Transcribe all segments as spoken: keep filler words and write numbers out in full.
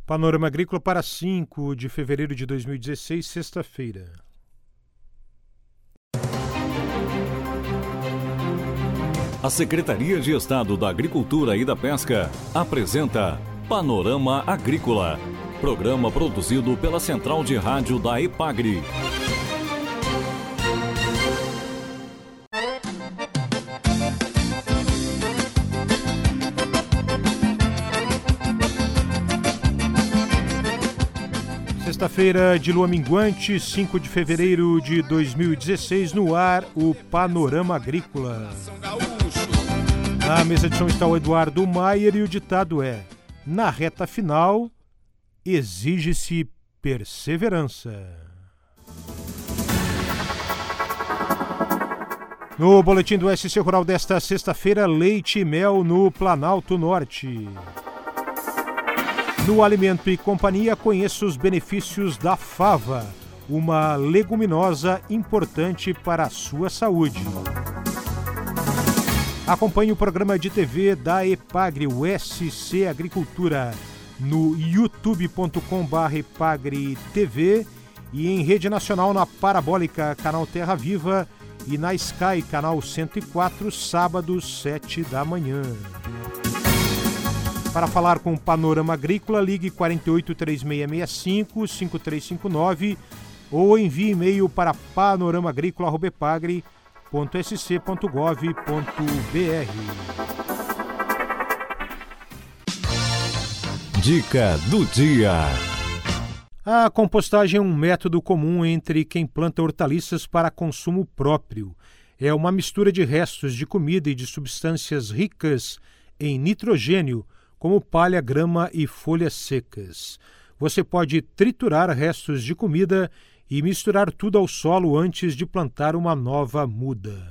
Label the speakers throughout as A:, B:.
A: Panorama Agrícola para cinco de fevereiro de dois mil e dezesseis, sexta-feira.
B: A Secretaria de Estado da Agricultura e da Pesca apresenta Panorama Agrícola, programa produzido pela Central de Rádio da EPAGRE.
A: Sexta-feira de lua minguante, cinco de fevereiro de dois mil e dezesseis, no ar o Panorama Agrícola. Na mesa de som está o Eduardo Maier e o ditado é: na reta final, exige-se perseverança. No boletim do S C Rural desta sexta-feira, leite e mel no Planalto Norte. No Alimento e Companhia, conheça os benefícios da fava, uma leguminosa importante para a sua saúde. Acompanhe o programa de T V da EPAGRE, o S C Agricultura, no youtube ponto com barra epagre T V e em rede nacional na Parabólica, canal Terra Viva, e na Sky, canal cento e quatro, sábados, sete da manhã. Para falar com o Panorama Agrícola, ligue quatro oito três seis seis cinco, cinco três cinco nove ou envie e-mail para panorama agrícola arroba epagre ponto s c ponto gov ponto b r.
B: Dica do dia.
A: A compostagem é um método comum entre quem planta hortaliças para consumo próprio. É uma mistura de restos de comida e de substâncias ricas em nitrogênio, como palha, grama e folhas secas. Você pode triturar restos de comida e misturar tudo ao solo antes de plantar uma nova muda.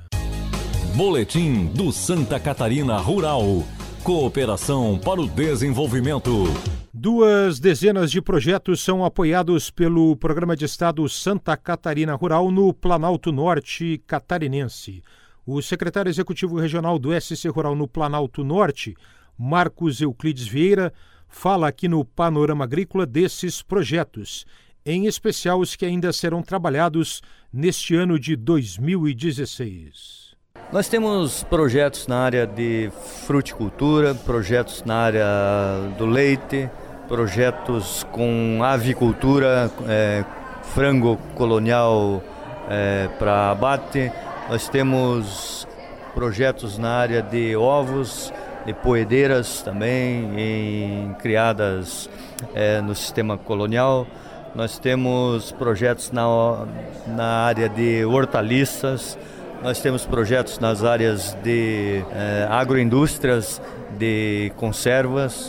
B: Boletim do Santa Catarina Rural. Cooperação para o desenvolvimento.
A: Duas dezenas de projetos são apoiados pelo Programa de Estado Santa Catarina Rural no Planalto Norte catarinense. O secretário executivo regional do S C Rural no Planalto Norte, Marcos Euclides Vieira, fala aqui no Panorama Agrícola desses projetos, em especial os que ainda serão trabalhados neste ano de dois mil e dezesseis.
C: Nós temos projetos na área de fruticultura, projetos na área do leite, projetos com avicultura, é, frango colonial é, para abate. Nós temos projetos na área de ovos, de poedeiras também, em, criadas é, no sistema colonial. Nós temos projetos na, na área de hortaliças, nós temos projetos nas áreas de é, agroindústrias, de conservas,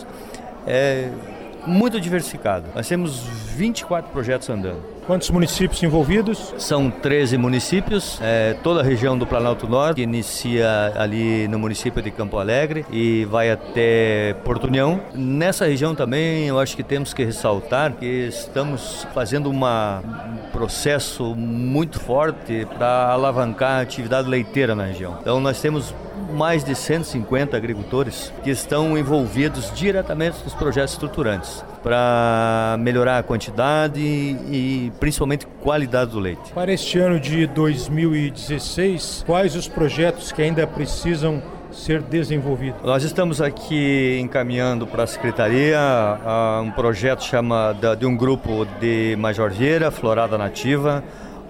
C: é muito diversificado. Nós temos vinte e quatro projetos andando.
A: Quantos municípios envolvidos?
C: São treze municípios, é, toda a região do Planalto Norte, que inicia ali no município de Campo Alegre e vai até Porto União. Nessa região também eu acho que temos que ressaltar que estamos fazendo uma, um processo muito forte para alavancar a atividade leiteira na região. Então nós temos mais de cento e cinquenta agricultores que estão envolvidos diretamente nos projetos estruturantes para melhorar a quantidade e principalmente qualidade do leite.
A: Para este ano de dois mil e dezesseis, quais os projetos que ainda precisam ser desenvolvidos?
C: Nós estamos aqui encaminhando para a Secretaria uh, um projeto chamado de um grupo de Major Vieira, Florada Nativa,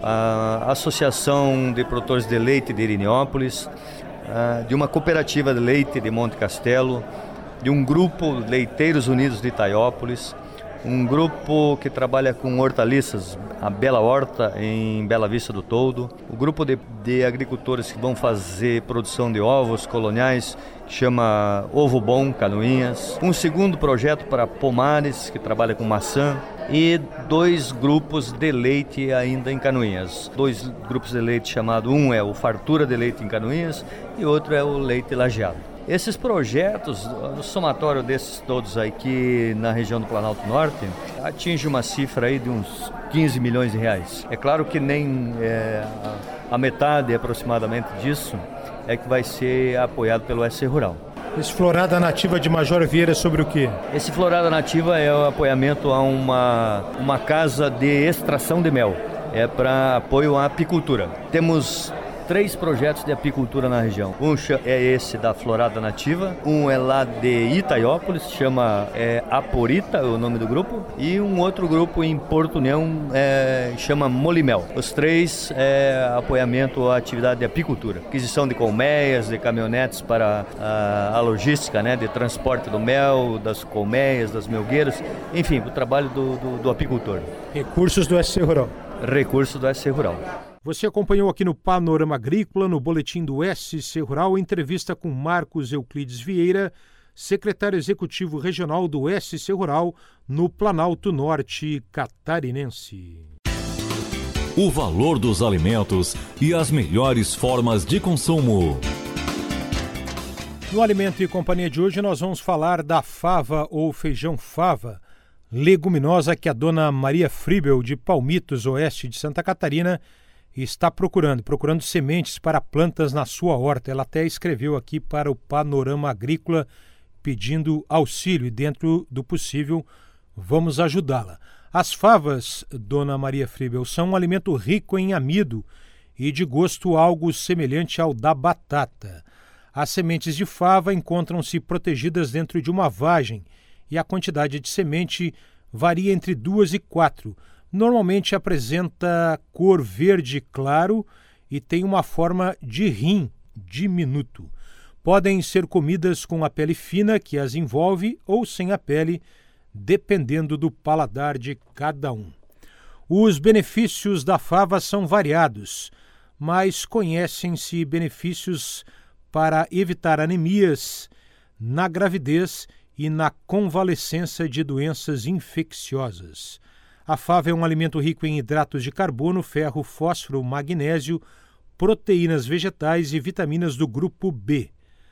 C: a Associação de Produtores de Leite de Irineópolis, uh, de uma cooperativa de leite de Monte Castelo, de um grupo Leiteiros Unidos de Itaiópolis, um grupo que trabalha com hortaliças, a Bela Horta, em Bela Vista do Toldo, o grupo de, de agricultores que vão fazer produção de ovos coloniais, que chama Ovo Bom, Canoinhas, um segundo projeto para pomares, que trabalha com maçã, e dois grupos de leite ainda em Canoinhas. Dois grupos de leite chamados, um é o Fartura de Leite em Canoinhas e outro é o Leite Lajeado. Esses projetos, o somatório desses todos aqui na região do Planalto Norte, atinge uma cifra aí de uns quinze milhões de reais. É claro que nem é, a metade aproximadamente disso é que vai ser apoiado pelo S C Rural.
A: Esse Florada Nativa de Major Vieira é sobre o quê?
C: Esse Florada Nativa é o apoiamento a uma, uma casa de extração de mel. É para apoio à apicultura. Temos três projetos de apicultura na região. Um é esse da Florada Nativa, um é lá de Itaiópolis, chama é, Aporita, é o nome do grupo, e um outro grupo em Porto União, é, chama Molimel. Os três é apoiamento à atividade de apicultura. Aquisição de colmeias, de caminhonetes para a, a logística, né, de transporte do mel, das colmeias, das melgueiras, enfim, o trabalho do, do, do apicultor.
A: Recursos do S C Rural.
C: Recursos do S C Rural.
A: Você acompanhou aqui no Panorama Agrícola, no boletim do S C Rural, entrevista com Marcos Euclides Vieira, secretário executivo regional do S C Rural, no Planalto Norte catarinense.
B: O valor dos alimentos e as melhores formas de consumo.
A: No Alimento e Companhia de hoje nós vamos falar da fava ou feijão fava, leguminosa que a dona Maria Fribel, de Palmitos, oeste de Santa Catarina, está procurando, procurando sementes para plantas na sua horta. Ela até escreveu aqui para o Panorama Agrícola pedindo auxílio e, dentro do possível, vamos ajudá-la. As favas, dona Maria Fribel, são um alimento rico em amido e de gosto algo semelhante ao da batata. As sementes de fava encontram-se protegidas dentro de uma vagem e a quantidade de semente varia entre duas e quatro. Normalmente apresenta cor verde claro e tem uma forma de rim diminuto. Podem ser comidas com a pele fina que as envolve ou sem a pele, dependendo do paladar de cada um. Os benefícios da fava são variados, mas conhecem-se benefícios para evitar anemias na gravidez e na convalescença de doenças infecciosas. A fava é um alimento rico em hidratos de carbono, ferro, fósforo, magnésio, proteínas vegetais e vitaminas do grupo B.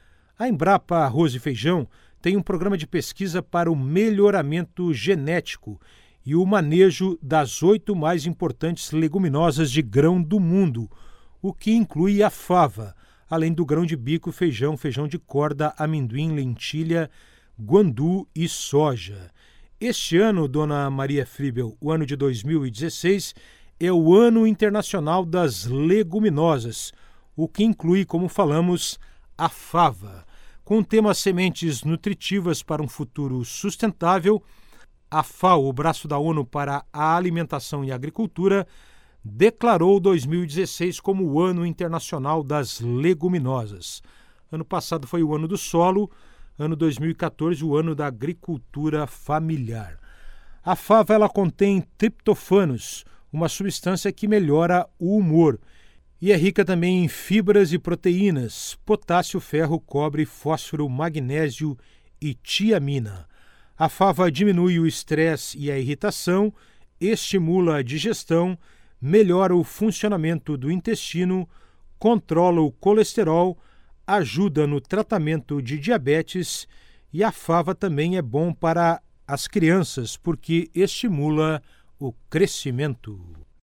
A: A Embrapa Arroz e Feijão tem um programa de pesquisa para o melhoramento genético e o manejo das oito mais importantes leguminosas de grão do mundo, o que inclui a fava, além do grão de bico, feijão, feijão de corda, amendoim, lentilha, guandu e soja. Este ano, dona Maria Fribel, o ano de dois mil e dezesseis, é o Ano Internacional das Leguminosas, o que inclui, como falamos, a fava. Com o tema Sementes Nutritivas para um Futuro Sustentável, a FAO, o braço da ONU para a Alimentação e Agricultura, declarou dois mil e dezesseis como o Ano Internacional das Leguminosas. Ano passado foi o Ano do Solo, ano dois mil e quatorze, o ano da agricultura familiar. A fava ela contém triptofanos, uma substância que melhora o humor, e é rica também em fibras e proteínas, potássio, ferro, cobre, fósforo, magnésio e tiamina. A fava diminui o estresse e a irritação, estimula a digestão, melhora o funcionamento do intestino, controla o colesterol, ajuda no tratamento de diabetes e a fava também é bom para as crianças porque estimula o crescimento.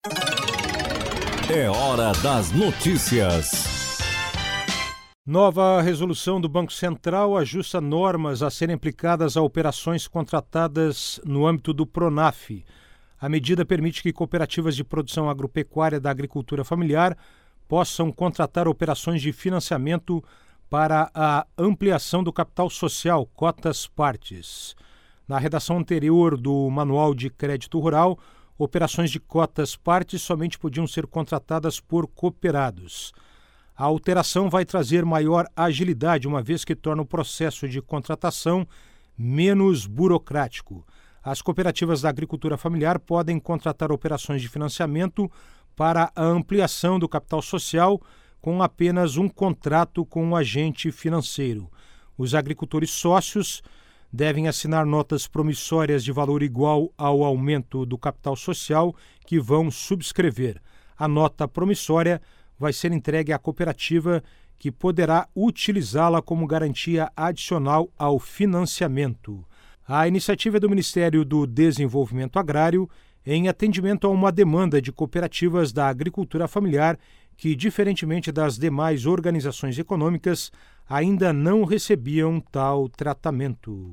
B: É hora das notícias.
A: Nova resolução do Banco Central ajusta normas a serem aplicadas a operações contratadas no âmbito do PRONAF. A medida permite que cooperativas de produção agropecuária da agricultura familiar possam contratar operações de financiamento para a ampliação do capital social, cotas partes. Na redação anterior do Manual de Crédito Rural, operações de cotas partes somente podiam ser contratadas por cooperados. A alteração vai trazer maior agilidade, uma vez que torna o processo de contratação menos burocrático. As cooperativas da agricultura familiar podem contratar operações de financiamento para a ampliação do capital social com apenas um contrato com um agente financeiro. Os agricultores sócios devem assinar notas promissórias de valor igual ao aumento do capital social que vão subscrever. A nota promissória vai ser entregue à cooperativa, que poderá utilizá-la como garantia adicional ao financiamento. A iniciativa é do Ministério do Desenvolvimento Agrário em atendimento a uma demanda de cooperativas da agricultura familiar que, diferentemente das demais organizações econômicas, ainda não recebiam tal tratamento.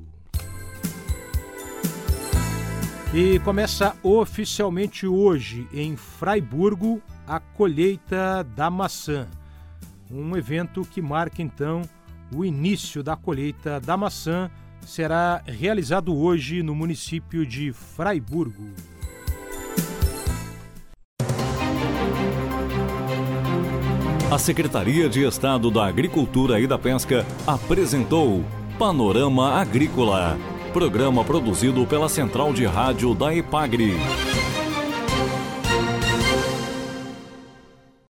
A: E começa oficialmente hoje, em Fraiburgo, a colheita da maçã. Um evento que marca, então, o início da colheita da maçã será realizado hoje no município de Fraiburgo.
B: A Secretaria de Estado da Agricultura e da Pesca apresentou Panorama Agrícola, programa produzido pela Central de Rádio da EPAGRE.